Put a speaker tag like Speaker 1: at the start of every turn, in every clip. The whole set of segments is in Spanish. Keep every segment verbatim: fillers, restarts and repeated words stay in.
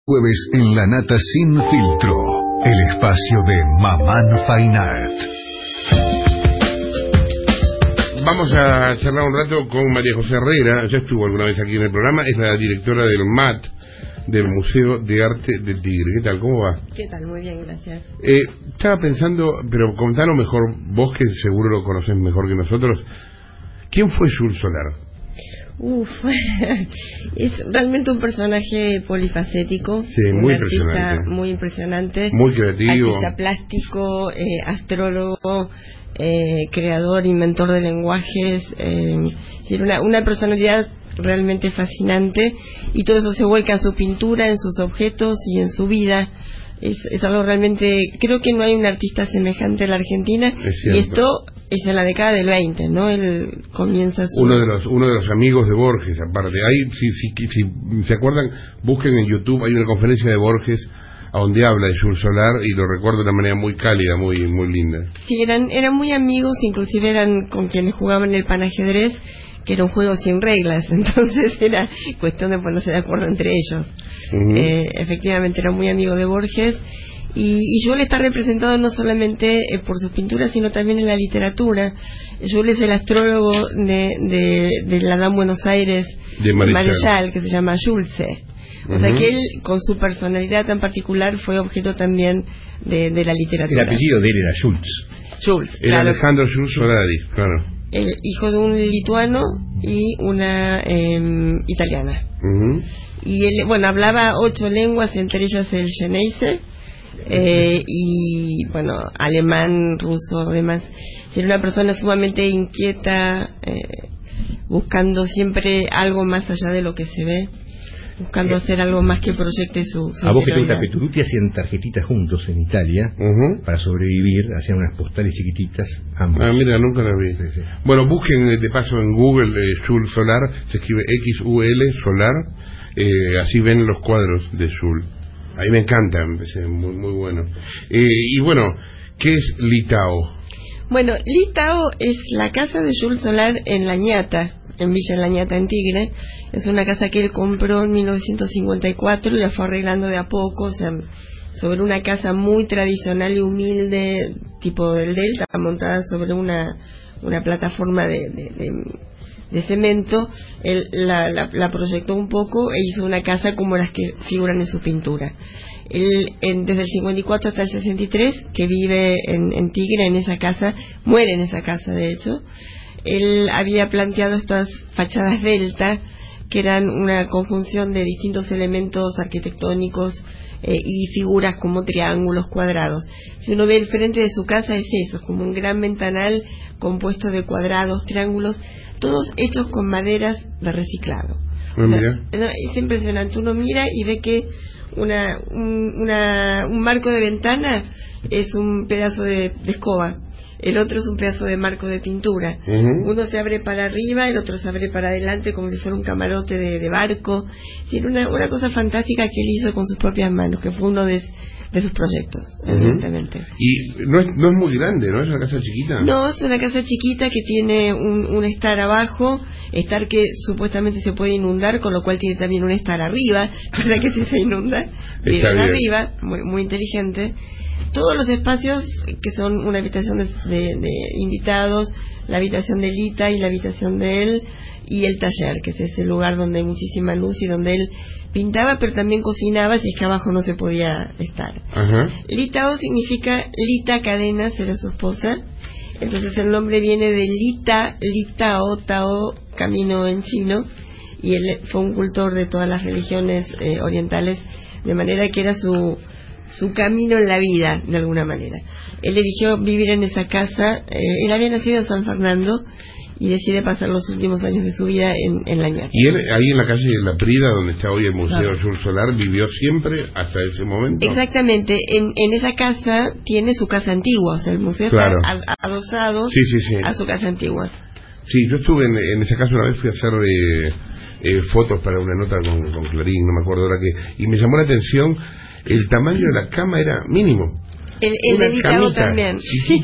Speaker 1: Jueves en La Nata Sin Filtro, el espacio de Mamán Fine Art.
Speaker 2: Vamos a charlar un rato con María José Herrera, ya estuvo alguna vez aquí en el programa, es la directora del M A T, del Museo de Arte del Tigre. ¿Qué tal? ¿Cómo va?
Speaker 3: ¿Qué tal? Muy bien, gracias.
Speaker 2: Eh, estaba pensando, pero contanos mejor, vos que seguro lo conocés mejor que nosotros, ¿quién fue Jules Solar?
Speaker 3: Uf, es realmente un personaje polifacético,
Speaker 2: sí,
Speaker 3: un
Speaker 2: muy
Speaker 3: artista
Speaker 2: impresionante,
Speaker 3: muy impresionante,
Speaker 2: muy creativo,
Speaker 3: artista plástico, eh, astrólogo, eh, creador, inventor de lenguajes, eh, una, una personalidad realmente fascinante, y todo eso se vuelca en su pintura, en sus objetos y en su vida. Es, es algo realmente, creo que no hay un artista semejante en la Argentina, y esto es en la década del veinte, ¿no? Él comienza su...
Speaker 2: uno de los uno de los amigos de Borges, aparte. Ahí, si, si, si se acuerdan, busquen en YouTube, hay una conferencia de Borges a donde habla de Jules Solar, y lo recuerdo de una manera muy cálida, muy muy linda.
Speaker 3: Sí, eran eran muy amigos, inclusive eran con quienes jugaban el panajedrez, que era un juego sin reglas, entonces era cuestión de ponerse de acuerdo entre ellos. Uh-huh. eh, efectivamente era muy amigo de Borges, y, y Jules está representado no solamente eh, por sus pinturas, sino también en la literatura. Jules es el astrólogo de, de, de la Gran Buenos Aires,
Speaker 2: de Marechal,
Speaker 3: Marechal, que se llama Julce. O uh-huh. sea que él, con su personalidad tan particular, fue objeto también de, de la literatura.
Speaker 4: El apellido de él era Schultz.
Speaker 3: Schultz,
Speaker 2: era
Speaker 3: claro.
Speaker 2: Alejandro Schultz Solari, claro.
Speaker 3: El hijo de un lituano y una eh, italiana.
Speaker 2: Uh-huh.
Speaker 3: Y él, bueno, hablaba ocho lenguas, entre ellas el Xeneize, eh, y, bueno, alemán, ruso, demás. Era una persona sumamente inquieta, eh, buscando siempre algo más allá de lo que se ve, buscando sí. hacer algo más que proyecte su, su
Speaker 4: a vos que te gusta Petrucci, hacían tarjetitas juntos en Italia, uh-huh. para sobrevivir, hacían unas postales chiquititas ambos.
Speaker 2: Ah, mira, nunca las vi. Sí, sí. Bueno, busquen de paso en Google eh, Jules Solar, se escribe X U L Solar, eh, así ven los cuadros de Jules. A mí me encanta, muy, muy bueno. Eh, y bueno, ¿qué es Litao?
Speaker 3: Bueno, Litao es la casa de Jules Solar en La Ñata, en Villa La Ñata, en Tigre. Es una casa que él compró en mil novecientos cincuenta y cuatro y la fue arreglando de a poco, o sea, sobre una casa muy tradicional y humilde, tipo del Delta, montada sobre una una plataforma de, de, de, de cemento. Él la, la, la proyectó un poco e hizo una casa como las que figuran en su pintura. Él, en, desde el cincuenta y cuatro hasta el sesenta y tres, que vive en, en Tigre, en esa casa, muere en esa casa, de hecho. Él había planteado estas fachadas delta, que eran una conjunción de distintos elementos arquitectónicos eh, y figuras como triángulos, cuadrados. Si uno ve el frente de su casa, es eso, es como un gran ventanal compuesto de cuadrados, triángulos, todos hechos con maderas de reciclado. O sea, es impresionante, uno mira y ve que una un, una, un marco de ventana es un pedazo de, de escoba, el otro es un pedazo de marco de pintura. Uh-huh. Uno se abre para arriba, el otro se abre para adelante como si fuera un camarote de, de barco. Sí, una, una cosa fantástica que él hizo con sus propias manos, que fue uno de, de sus proyectos, uh-huh. evidentemente.
Speaker 2: Y no es, no es muy grande, ¿no? Es una casa chiquita.
Speaker 3: No, es una casa chiquita que tiene un, un estar abajo, estar que supuestamente se puede inundar, con lo cual tiene también un estar arriba, para que si se inunda, viven arriba, muy, muy inteligente. Todos los espacios, que son una habitación de, de, de invitados, la habitación de Lita y la habitación de él, y el taller, que es ese lugar donde hay muchísima luz y donde él pintaba, pero también cocinaba, si es que abajo no se podía estar. Uh-huh. Litao significa Lita Cadenas, era su esposa, entonces el nombre viene de Lita, Litao, Tao, camino en chino, y él fue un cultor de todas las religiones eh, orientales, de manera que era su su camino en la vida, de alguna manera. Él eligió vivir en esa casa, eh, él había nacido en San Fernando y decide pasar los últimos años de su vida en, en La Ñata.
Speaker 2: Y él, ahí en la calle de La Prida, donde está hoy el Museo claro. Jules Solar, vivió siempre hasta ese momento.
Speaker 3: Exactamente, en, en esa casa tiene su casa antigua, o sea, el museo claro. está adosado
Speaker 2: sí, sí, sí.
Speaker 3: a su casa antigua.
Speaker 2: Sí, yo estuve en, en esa casa una vez, fui a hacer eh, eh, fotos para una nota con, con Clarín, no me acuerdo ahora qué, y me llamó la atención. El tamaño de la cama era mínimo.
Speaker 3: El, el dedicado también.
Speaker 2: Chiquita.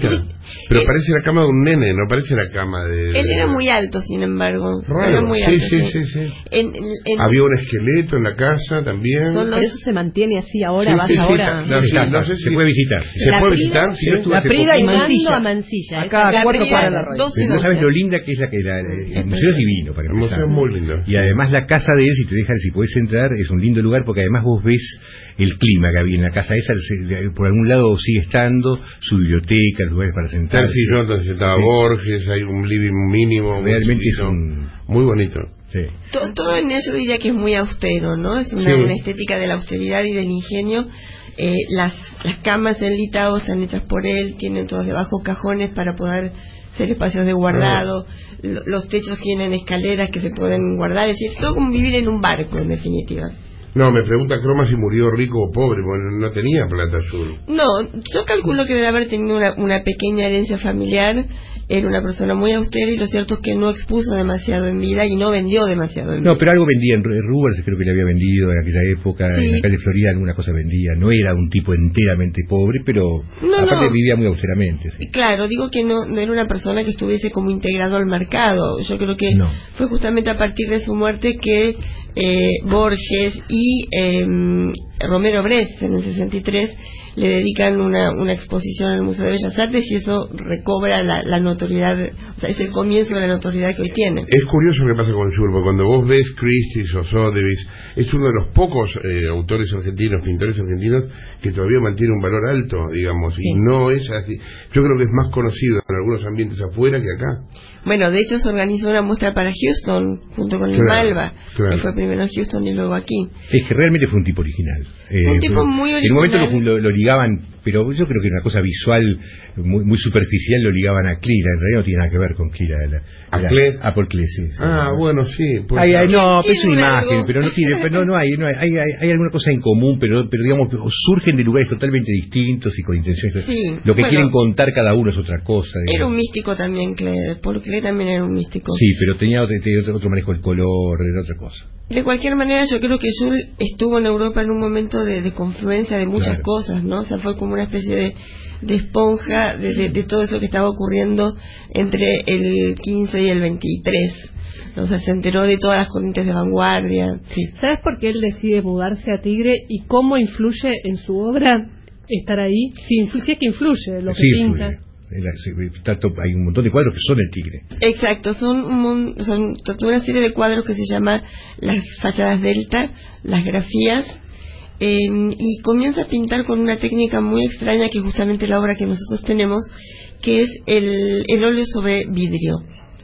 Speaker 2: Pero
Speaker 3: él,
Speaker 2: parece la cama de un nene, no parece la cama de...
Speaker 3: Él era muy alto, sin embargo.
Speaker 2: Raro.
Speaker 3: Era muy
Speaker 2: sí,
Speaker 3: alto,
Speaker 2: sí,
Speaker 3: sí,
Speaker 2: sí, sí.
Speaker 3: En, en,
Speaker 2: Había un esqueleto en la casa también.
Speaker 5: Por eso se mantiene así ahora,
Speaker 2: sí,
Speaker 5: vas
Speaker 2: sí, sí,
Speaker 5: ahora...
Speaker 2: no, sí, no sé si...
Speaker 4: Se puede visitar.
Speaker 2: ¿Se
Speaker 5: La
Speaker 2: puede
Speaker 5: Prida,
Speaker 2: visitar? Sí, yo estuve
Speaker 6: La
Speaker 2: hace
Speaker 6: Prida y
Speaker 2: poquito.
Speaker 6: Mansilla.
Speaker 5: a Mansilla.
Speaker 6: Acá a
Speaker 3: la
Speaker 6: cuatro
Speaker 3: Prida,
Speaker 6: para la radio.
Speaker 3: doce,
Speaker 4: Pero no sabes
Speaker 3: doce.
Speaker 4: lo linda que es la que la, el, el museo es divino para
Speaker 2: El
Speaker 4: empezar.
Speaker 2: museo es muy lindo.
Speaker 4: Y además la casa de él, si te dejan, si podés entrar, es un lindo lugar porque además vos ves el clima que había en la casa esa, por algún lado sigue estando, su biblioteca, lugares para
Speaker 2: Está
Speaker 4: sentarse.
Speaker 2: el sillón donde sentaba
Speaker 4: Sí.
Speaker 2: Borges, hay un living mínimo.
Speaker 4: Realmente
Speaker 2: muy
Speaker 4: es un...
Speaker 2: Muy bonito.
Speaker 4: Sí.
Speaker 3: Todo, todo en eso diría que es muy austero, ¿no? Es una,
Speaker 2: Sí.
Speaker 3: una estética de la austeridad y del ingenio. Eh, las, las camas en Litao están hechas por él, tienen todas debajo cajones para poder ser espacios de guardado, Lo, los techos tienen escaleras que se pueden guardar, es decir, todo como vivir en un barco, en definitiva.
Speaker 2: No, me pregunta Croma si murió rico o pobre, porque no tenía plata azul.
Speaker 3: No, yo calculo que debe haber tenido una, una pequeña herencia familiar. Era una persona muy austera y lo cierto es que no expuso demasiado en vida y no vendió demasiado en vida.
Speaker 4: No, pero algo vendía, en Rubers creo que le había vendido en aquella época,
Speaker 3: Sí.
Speaker 4: en la calle Florida alguna cosa vendía, no era un tipo enteramente pobre, pero
Speaker 3: No,
Speaker 4: aparte
Speaker 3: no.
Speaker 4: vivía muy austeramente. Sí.
Speaker 3: Claro, digo que no, no era una persona que estuviese como integrado al mercado. Yo creo que
Speaker 4: No.
Speaker 3: fue justamente a partir de su muerte que eh, Borges y eh, Romero Brest en el sesenta y tres le dedican una, una exposición en el Museo de Bellas Artes y eso recobra la, la notoriedad, o sea, es el comienzo de la notoriedad que hoy tiene.
Speaker 2: Es curioso lo que pasa con Jules, porque cuando vos ves Christie's o Sotheby's, es uno de los pocos eh, autores argentinos, pintores argentinos, que todavía mantiene un valor alto, digamos,
Speaker 3: Sí.
Speaker 2: y no es así. Yo creo que es más conocido en algunos ambientes afuera que acá.
Speaker 3: Bueno, de hecho se organizó una muestra para Houston junto con el
Speaker 2: Claro,
Speaker 3: Malva,
Speaker 2: claro.
Speaker 3: que fue primero en Houston y luego aquí.
Speaker 4: Es que realmente fue un tipo original.
Speaker 3: Un tipo
Speaker 4: pero
Speaker 3: muy
Speaker 4: En un momento
Speaker 3: original.
Speaker 4: lo, lo, lo ligaban, pero yo creo que una cosa visual muy, muy superficial lo ligaban a Clear, en realidad no tiene nada que ver con Clear. La,
Speaker 2: ¿A
Speaker 4: la-
Speaker 2: Clear?
Speaker 4: a Paul Clear, sí, sí.
Speaker 2: Ah, bueno, sí. puede
Speaker 4: Ay,
Speaker 2: ser.
Speaker 4: ay, no, pero es una
Speaker 3: Tiene
Speaker 4: imagen,
Speaker 3: algo.
Speaker 4: pero no tiene, pero no, no hay, no hay, hay, hay, hay alguna cosa en común, pero, pero digamos, surgen de lugares totalmente distintos y con intenciones.
Speaker 3: Sí,
Speaker 4: Lo que
Speaker 3: bueno.
Speaker 4: quieren contar cada uno es otra cosa.
Speaker 3: Era
Speaker 4: digamos.
Speaker 3: un místico también, Cle. Paul Klee también era un místico.
Speaker 4: Sí, pero tenía otro, tenía otro, otro manejo del color, era otra cosa.
Speaker 3: De cualquier manera, yo creo que Jules estuvo en Europa en un momento de, de confluencia de muchas
Speaker 4: Claro.
Speaker 3: cosas, ¿no? O sea, fue como una especie de, de esponja de, de, de todo eso que estaba ocurriendo entre el quince y el veintitrés. O sea, se enteró de todas las corrientes de vanguardia. Sí.
Speaker 5: ¿Sabes por qué él decide mudarse a Tigre y cómo influye en su obra estar ahí? Si, influ- si es que influye lo que
Speaker 4: Sí,
Speaker 5: pinta.
Speaker 4: fue- era- se- tanto- hay un montón de cuadros que son el Tigre.
Speaker 3: Exacto, son, un mon- son toda una serie de cuadros que se llama las fachadas delta, las grafías, eh, y comienza a pintar con una técnica muy extraña que es justamente la obra que nosotros tenemos, que es el, el óleo sobre vidrio.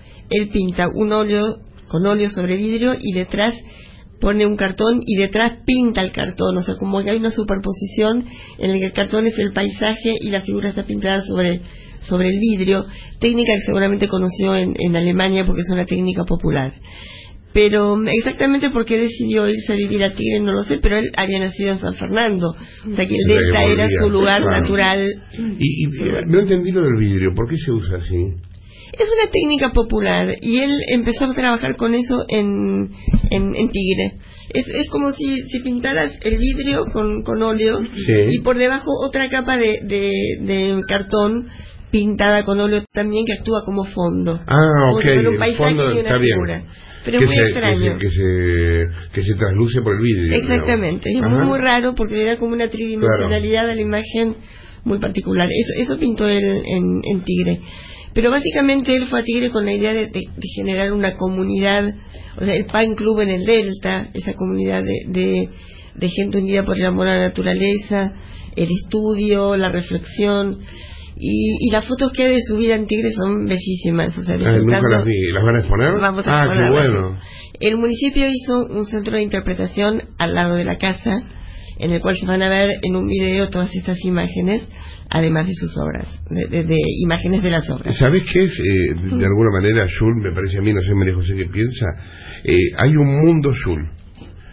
Speaker 3: Él pinta un óleo con óleo sobre vidrio y detrás pone un cartón y detrás pinta el cartón, o sea, como que hay una superposición en la que el cartón es el paisaje y la figura está pintada sobre sobre el vidrio, técnica que seguramente conoció en, en Alemania porque es una técnica popular. Pero exactamente por qué decidió irse a vivir a Tigre no lo sé, pero él había nacido en San Fernando, o sea que el
Speaker 2: O sea, que
Speaker 3: delta era
Speaker 2: volvía,
Speaker 3: su lugar
Speaker 2: claro.
Speaker 3: natural.
Speaker 2: Y, y no entendí lo del vidrio, ¿por qué se usa así?
Speaker 3: Es una técnica popular y él empezó a trabajar con eso en, en, en Tigre. Es, es como si, si pintaras el vidrio con, con óleo
Speaker 2: Sí.
Speaker 3: y por debajo otra capa de, de, de cartón pintada con óleo también que actúa como fondo.
Speaker 2: Ah,
Speaker 3: Como
Speaker 2: ok,
Speaker 3: si fuera un
Speaker 2: el
Speaker 3: paisaje
Speaker 2: fondo
Speaker 3: y una
Speaker 2: está bien.
Speaker 3: figura. Pero
Speaker 2: que
Speaker 3: es muy
Speaker 2: se,
Speaker 3: extraño.
Speaker 2: Que se, que, se, que se trasluce por el vidrio.
Speaker 3: Exactamente,
Speaker 2: digamos.
Speaker 3: es muy,
Speaker 2: Ajá.
Speaker 3: muy raro porque le da como una tridimensionalidad a la imagen muy particular. Eso, eso pintó él en, en Tigre. Pero básicamente él fue a Tigre con la idea de, de, de generar una comunidad, o sea, el Pan Club en el Delta, esa comunidad de, de, de gente unida por el amor a la naturaleza, el estudio, la reflexión. Y, y las fotos que hay de su vida en Tigre son bellísimas. O sea,
Speaker 2: Ah, nunca
Speaker 3: disfrutando-
Speaker 2: las vi. ¿Las van a exponer?
Speaker 3: Vamos a
Speaker 2: ah, qué
Speaker 3: exponerlas.
Speaker 2: bueno.
Speaker 3: El municipio hizo un centro de interpretación al lado de la casa, en el cual se van a ver en un video todas estas imágenes, además de sus obras, de, de, de imágenes de las obras.
Speaker 2: ¿Sabés qué es? Eh, de alguna manera, Jules, me parece a mí, no sé, María José, qué piensa. Eh, hay un mundo Jules.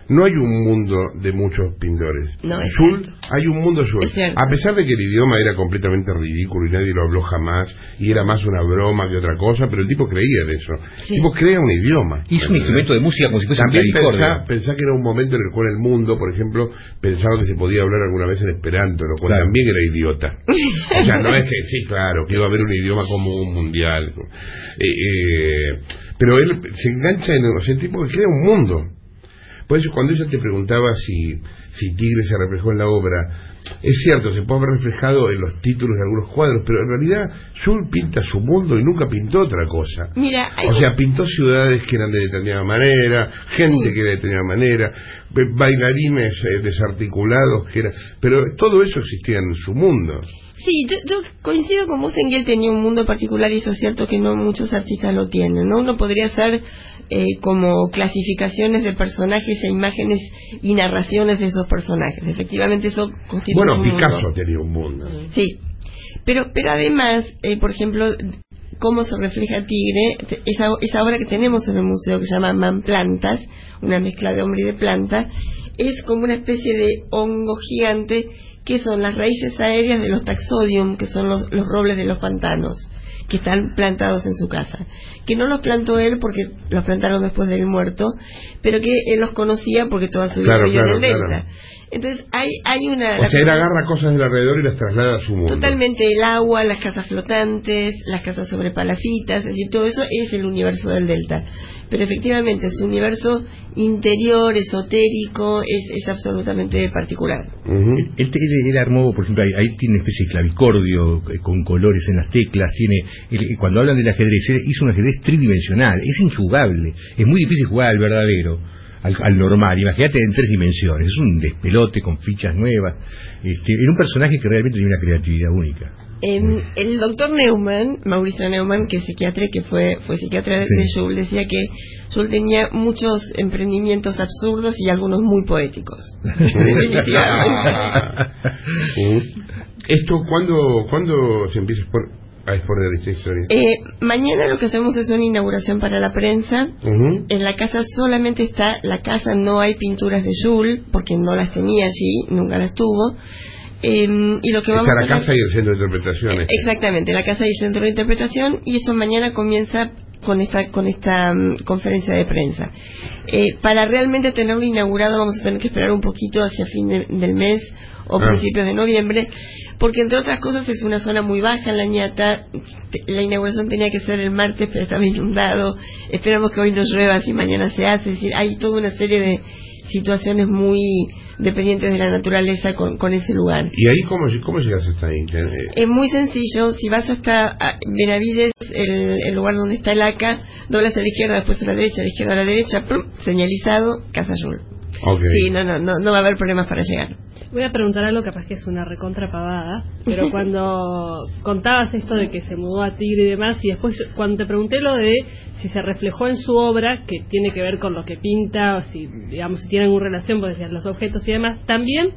Speaker 2: no hay un mundo de muchos pintores.
Speaker 3: No,
Speaker 2: Jules, hay un mundo Jules. A pesar de que el idioma era completamente ridículo y nadie lo habló jamás, y era más una broma que otra cosa, pero el tipo creía en eso. Sí. El tipo crea un idioma.
Speaker 4: Hizo un instrumento de música como si fuese
Speaker 2: También
Speaker 4: un clavicordio.
Speaker 2: Pensá, pensá que era un momento en el cual el mundo, por ejemplo, pensaba que se podía hablar alguna vez en esperanto, lo cual claro. también era idiota. O sea, no es que, sí, claro, que iba a haber un idioma común mundial. Eh, eh, pero él se engancha en o sea, el tipo que crea un mundo. Por eso cuando ella te preguntaba si, si Tigre se reflejó en la obra, es cierto, se puede haber reflejado en los títulos de algunos cuadros, pero en realidad Jules pinta su mundo y nunca pintó otra cosa.
Speaker 3: Mira, hay...
Speaker 2: O sea, pintó ciudades que eran de determinada manera, gente sí. que era de determinada manera, bailarines eh, desarticulados, que era, pero todo eso existía en su mundo.
Speaker 3: Sí, yo, yo coincido con vos en que él tenía un mundo particular y eso es cierto que no muchos artistas lo tienen, ¿no? Uno podría hacer eh, como clasificaciones de personajes e imágenes y narraciones de esos personajes. Efectivamente eso constituye
Speaker 2: bueno,
Speaker 3: un
Speaker 2: Picasso
Speaker 3: mundo.
Speaker 2: tenía un mundo.
Speaker 3: Sí, pero pero además, eh, por ejemplo, cómo se refleja Tigre, esa, esa obra que tenemos en el museo que se llama Manplantas, una mezcla de hombre y de planta, es como una especie de hongo gigante que son las raíces aéreas de los taxodium, que son los, los robles de los pantanos, que están plantados en su casa. Que no los plantó él porque los plantaron después de él muerto, pero que él los conocía porque toda su vida
Speaker 2: claro,
Speaker 3: vivió
Speaker 2: claro,
Speaker 3: en el delta.
Speaker 2: Claro.
Speaker 3: Entonces hay hay una...
Speaker 2: O sea, él agarra cosas del alrededor y las traslada a su mundo.
Speaker 3: Totalmente, el agua, las casas flotantes, las casas sobre palafitas, es decir, todo eso es el universo del delta. Pero efectivamente su universo interior, esotérico, es, es absolutamente particular.
Speaker 4: Uh-huh. Él, él, él armó, por ejemplo, ahí, ahí tiene una especie de clavicordio eh, con colores en las teclas, tiene él, cuando hablan del ajedrez, él hizo un ajedrez tridimensional, es injugable, es muy difícil jugar al verdadero, al, al normal, imagínate en tres dimensiones, es un despelote con fichas nuevas, este, era un personaje que realmente tenía una creatividad única.
Speaker 3: Eh, el doctor Neumann, Mauricio Neumann, que es psiquiatra, que fue fue psiquiatra de, sí. de Jules, decía que Jules tenía muchos emprendimientos absurdos y algunos muy poéticos.
Speaker 2: ¿Esto cuándo, cuándo se empieza a exponer esta historia?
Speaker 3: Eh, mañana lo que hacemos es una inauguración para la prensa. Uh-huh. En la casa solamente está la casa, no hay pinturas de Jules, porque no las tenía allí, nunca las tuvo. Eh, y lo que vamos
Speaker 2: Está la
Speaker 3: a hacer...
Speaker 2: casa y el centro de interpretación.
Speaker 3: Eh, exactamente, la casa y el centro de interpretación, y eso mañana comienza con esta con esta um, conferencia de prensa. Eh, para realmente tenerlo inaugurado vamos a tener que esperar un poquito hacia fin de, del mes o ah. principios de noviembre, porque entre otras cosas es una zona muy baja en La Ñata. La inauguración tenía que ser el martes, pero estaba inundado. Esperamos que hoy no llueva, si mañana se hace. Es decir, hay toda una serie de situaciones muy dependientes de la naturaleza con, con ese lugar.
Speaker 2: ¿Y ahí cómo, cómo llegas hasta ahí?
Speaker 3: Es muy sencillo. Si vas hasta Benavides, el, el lugar donde está el A C A, doblas a la izquierda, después a la derecha, a la izquierda, a la derecha, ¡pum!, señalizado, Casa Jules.
Speaker 2: Okay.
Speaker 3: Sí, no, no, no, no va a haber problemas para llegar.
Speaker 5: Voy a preguntar algo, capaz que es una recontrapavada, pero cuando contabas esto de que se mudó a Tigre y demás, y después cuando te pregunté lo de si se reflejó en su obra, que tiene que ver con lo que pinta, o si, digamos, si tiene alguna relación, pues decías los objetos y demás, también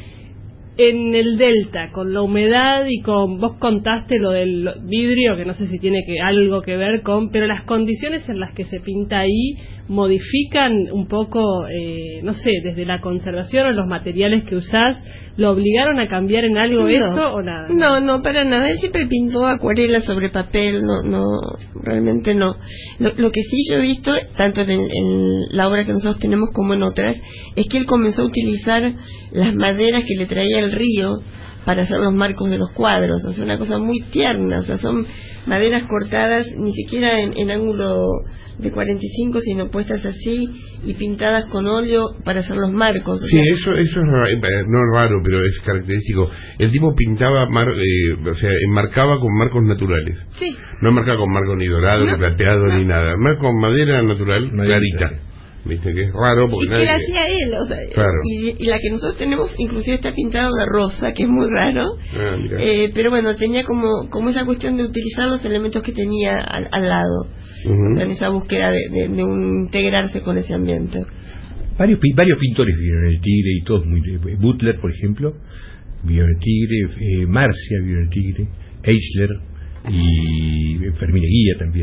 Speaker 5: en el delta, con la humedad y con, vos contaste lo del vidrio, que no sé si tiene que algo que ver con, pero las condiciones en las que se pinta ahí modifican un poco, eh, no sé, desde la conservación o los materiales que usás, ¿lo obligaron a cambiar en algo no, eso o nada?
Speaker 3: No, no, para nada. Él siempre pintó acuarela sobre papel, no, no, realmente no. Lo, lo que sí yo he visto, tanto en, en la obra que nosotros tenemos como en otras, es que él comenzó a utilizar las maderas que le traía el río para hacer los marcos de los cuadros. O sea, una cosa muy tierna. O sea, son maderas cortadas ni siquiera en, en ángulo de cuarenta y cinco, sino puestas así y pintadas con óleo para hacer los marcos.
Speaker 2: Sí, sea, eso eso es raro, no es raro, pero es característico. El tipo pintaba, mar, eh, o sea, enmarcaba con marcos naturales.
Speaker 3: Sí.
Speaker 2: No enmarcaba con marcos ni dorado, no, ni plateado, no. ni nada. Marca con madera natural, madera clarita. Viste que es raro porque
Speaker 3: y
Speaker 2: nadie...
Speaker 3: que la hacía él, o sea,
Speaker 2: claro.
Speaker 3: y, y la que nosotros tenemos inclusive está pintado de rosa, que es muy raro.
Speaker 2: Ah,
Speaker 3: eh, pero bueno, tenía como como esa cuestión de utilizar los elementos que tenía al, al lado, uh-huh. o sea, en esa búsqueda de, de, de un integrarse con ese ambiente.
Speaker 4: Varios varios pintores vieron el Tigre y todos muy, Butler, por ejemplo, vio el Tigre, eh, Marcia vio el Tigre, Eichler y Fermín Eguía también.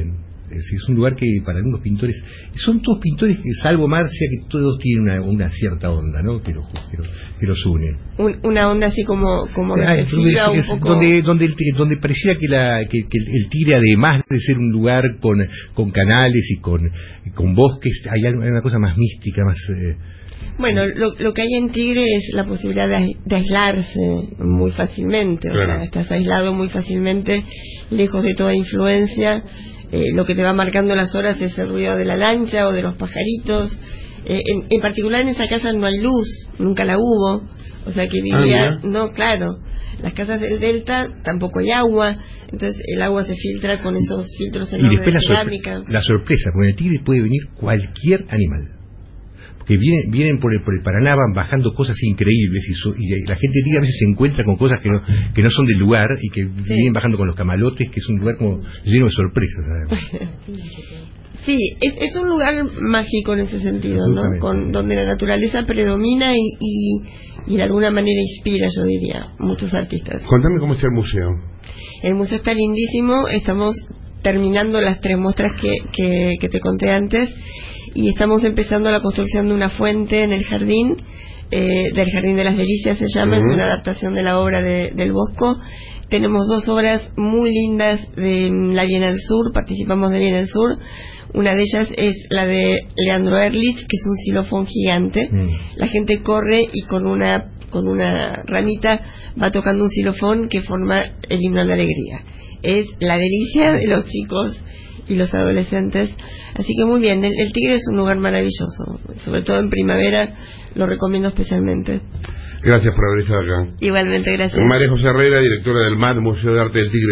Speaker 4: Es decir, es un lugar que para algunos pintores, son todos pintores, salvo Marcia, que todos tienen una, una cierta onda, ¿no? Que los, que los, que los une.
Speaker 3: Un, una onda así como como
Speaker 4: ah,
Speaker 3: reflexiva, un poco...
Speaker 4: donde donde el, donde pareciera que la que, que el Tigre, además de ser un lugar con con canales y con con bosques, hay una cosa más mística, más eh...
Speaker 3: bueno, lo, lo que hay en Tigre es la posibilidad de, de aislarse muy fácilmente. Claro. O sea, estás aislado muy fácilmente, lejos de toda influencia. Eh, lo que te va marcando las horas es el ruido de la lancha o de los pajaritos. Eh, en, en particular en esa casa no hay luz, nunca la hubo, o sea que vivía, ah, no, claro, las casas del Delta tampoco hay agua, entonces el agua se filtra con esos filtros enormes de cerámica.
Speaker 4: La sorpresa, con el Tigre puede venir cualquier animal, que vienen, vienen por el, por el Paraná, van bajando cosas increíbles y, so, y la gente a veces se encuentra con cosas que no, que no son del lugar y que sí. vienen bajando con los camalotes, que es un lugar como lleno de sorpresas, ¿sabes?
Speaker 3: Sí, es, es un lugar mágico en ese sentido, ¿no? Con, donde la naturaleza predomina y, y, y de alguna manera inspira, yo diría, muchos artistas.
Speaker 2: Contame cómo está el museo.
Speaker 3: El museo está lindísimo, estamos terminando las tres muestras que, que, que te conté antes y estamos empezando la construcción de una fuente en el jardín, eh, del Jardín de las Delicias se llama, uh-huh. es una adaptación de la obra de, del Bosco. Tenemos dos obras muy lindas de la Bienal Sur, participamos de Bienal Sur. Una de ellas es la de Leandro Ehrlich, que es un xilofón gigante. Mm. La gente corre y con una con una ramita va tocando un xilofón que forma el himno a la alegría. Es la delicia de los chicos y los adolescentes. Así que muy bien, el, el Tigre es un lugar maravilloso, sobre todo en primavera, lo recomiendo especialmente.
Speaker 2: Gracias por haber estado acá.
Speaker 3: Igualmente, gracias.
Speaker 2: María José Herrera, directora del M A D, Museo de Arte del Tigre.